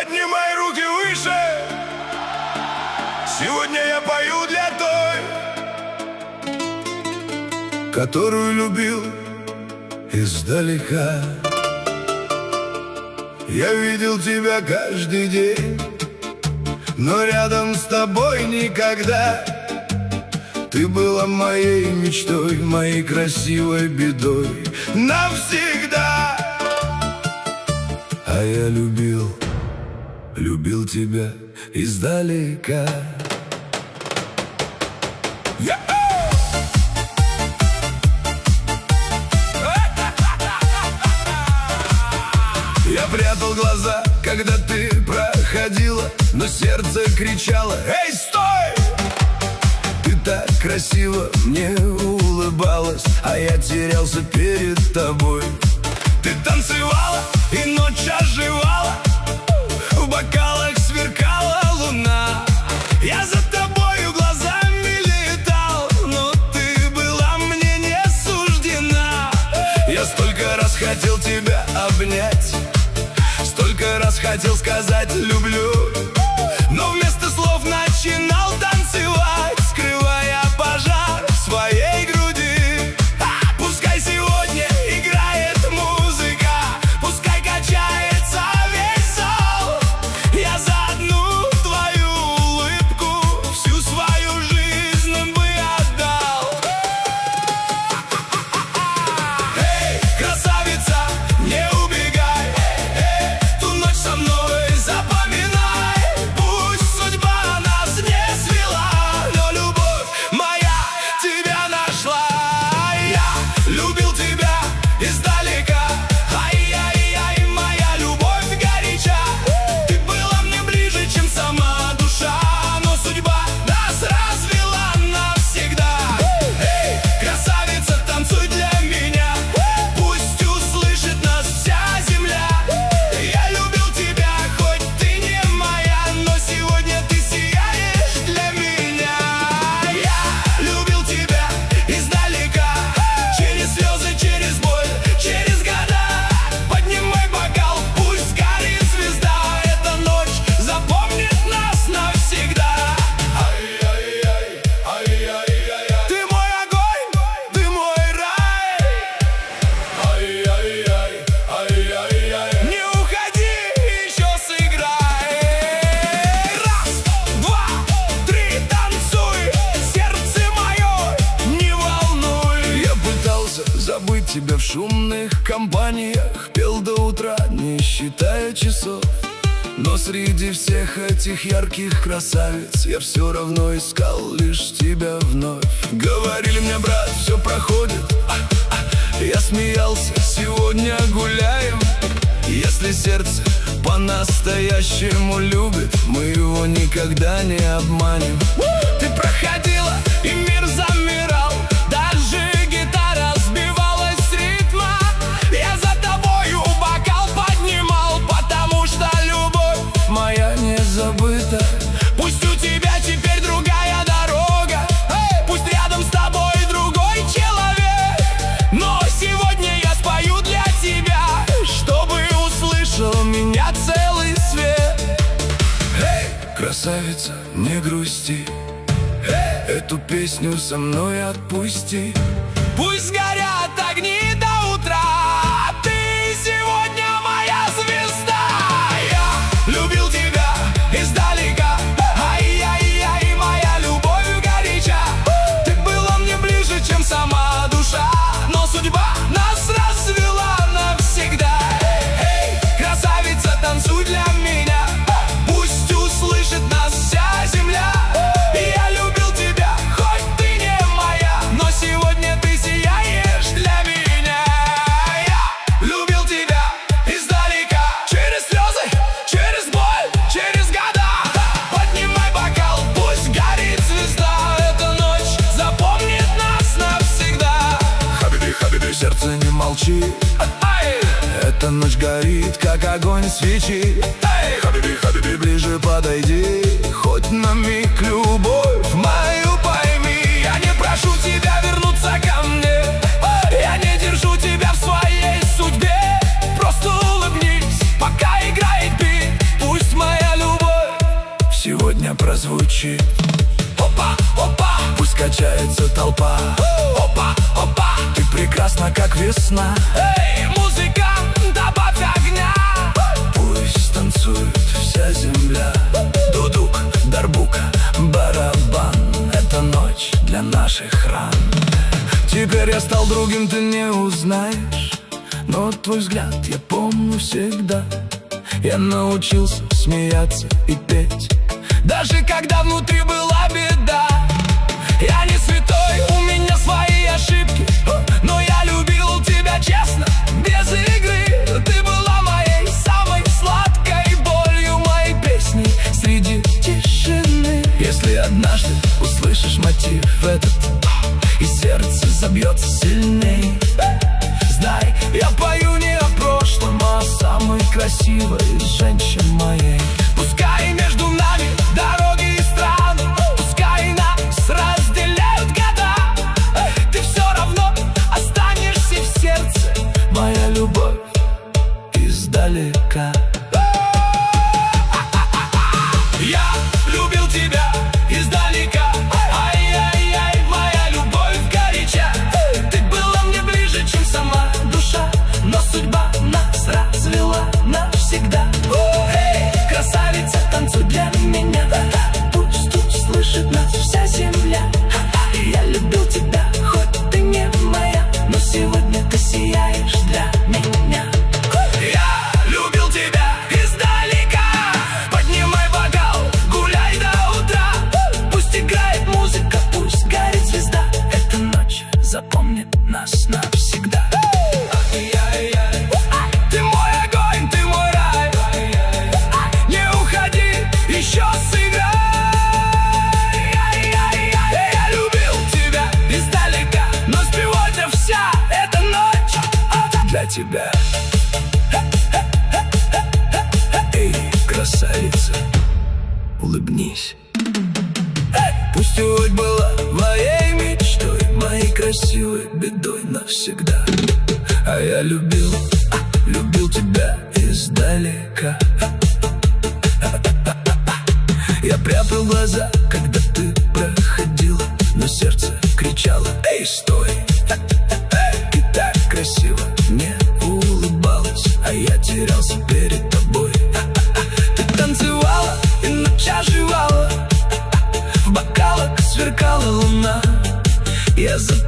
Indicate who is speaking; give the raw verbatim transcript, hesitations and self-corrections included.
Speaker 1: Поднимай руки выше. Сегодня я пою для той, которую любил издалека. Я видел тебя каждый день, но рядом с тобой никогда. Ты была моей мечтой, моей красивой бедой навсегда. А я любил, любил тебя издалека. Я прятал глаза, когда ты проходила, но сердце кричало: эй, стой! Ты так красиво мне улыбалась, а я терялся перед тобой. Ты танцевала и ночь оживала, в бокалах сверкала луна. Я за тобою глазами летал, но ты была мне не суждена. Я столько раз хотел тебя обнять, столько раз хотел сказать люблю, но вместо слов начинал танцевать, скрывая пожар в своей груди. А, пускай сегодня играет музыка, пускай качается весь зал. Я за одну твою улыбку всю свою жизнь бы отдал. Эй, красавица, не убегай, эту ночь со мной запоминай. Пусть судьба нас не свела, но любовь моя тебя нашла. Я любил тебя издалека, ай-яй-яй, моя любовь горяча. Ты была мне ближе, чем сама душа, но судьба нас развела навсегда. Эй, красавица, танцуй для меня, пусть услышит нас вся земля. Я любил тебя, хоть ты не моя, но сегодня ты сияешь для меня. Я любил тебя издалека, через слезы, через боль, через года. Поднимай бокал, пусть горит звезда, эта ночь запомнит нас навсегда. Ай-яй-яй, ай-яй-яй, ты мой огонь, ты мой рай. Ай-яй-яй, ай-яй-яй, не уходи, еще сыграй. Раз, два, три, танцуй, сердце мое не волнуй. Я пытался забыть тебя в шумных компаниях, пел до утра, не считая часов, но среди всех этих ярких красавиц я все равно искал лишь тебя вновь. Говорили мне, брат, все проходит, я смеялся, сегодня гуляем. Если сердце по-настоящему любит, мы его никогда не обманем. Ты проходила, и мир замирал, даже гитара сбивалась с ритма. Я за тобою бокал поднимал, потому что любовь моя не забыта. Пусть у тебя теперь другая дорога, эй, пусть рядом с тобой другой человек, но сегодня я спою для тебя, чтобы услышал меня целый свет. Эй, красавица, не грусти, эй, эту песню со мной отпусти. Пусть горят огни до утра, ты сегодня моя звезда. Я любил тебя издалека, ай-яй-яй, моя любовь горяча. Ты была мне ближе, чем сама душа, но судьба нас развела навсегда. Эй, красавица, танцуй для меня, пусть услышит нас вся земля. Я любил тебя, хоть ты не моя, но сегодня ты сияешь для меня. Я любил тебя издалека, через слезы, через боль, через года. Поднимай бокал, пусть горит звезда, эта ночь запомнит нас навсегда. Хабиби, хабиби, сердце, не молчи, ай! Эта ночь горит, как огонь свечи. Эй, хабиби, хабиби, ближе подойди, хоть на миг любовь мою пойми. Я не прошу тебя вернуться ко мне, я не держу тебя в своей судьбе. Просто улыбнись, пока играет бит, пусть моя звучит. Опа, опа, пусть качается толпа. Опа, опа, ты прекрасна, как весна. Эй, музыкант, добавь огня. Пусть танцует вся земля. Дудук, дарбука, барабан. Это ночь для наших ран. Теперь я стал другим, ты не узнаешь, но твой взгляд я помню всегда. Я научился смеяться и петь, даже когда внутри была беда. Я не святой, у меня свои ошибки, но я любил тебя честно, без игры. Ты была моей самой сладкой болью, моей песней среди тишины. Если однажды услышишь мотив этот, и сердце забьется сильней, знай, я пою не о прошлом, а о самой красивой женщине моей. Пускай между нами дороги и страны, пускай нас разделяют года, ты все равно останешься в сердце, моя любовь издалека. Я любил тебя издалека. Ай-яй-яй, моя любовь горяча. Ты была мне ближе, чем сама душа, но судьба нас развела навсегда. Эй, красавица, танцуй для меня. Пусть тут слышит нас вся земля. Я любил тебя, хоть ты не моя, но сегодня ты сияешь для меня. Я любил тебя издалека. Поднимай бокал, гуляй до утра. Пусть играет музыка, пусть горит звезда. Эта ночь запомнит нас навсегда. Ты мой огонь, ты мой рай. Не уходи, еще сыграй. Я любил тебя издалека, но сегодня вся эта ночь для тебя. Эй, красавица, улыбнись. Пусть сегодня была моей мечтой, моей красивой бедой навсегда. А я любил, любил тебя издалека. Я прятал глаза, когда ты проходила, но сердце кричало: эй, стой! Ты так красиво мне улыбалась, а я терялся перед тобой. Ты танцевала и ночь оживала, в бокалах сверкала луна. Я за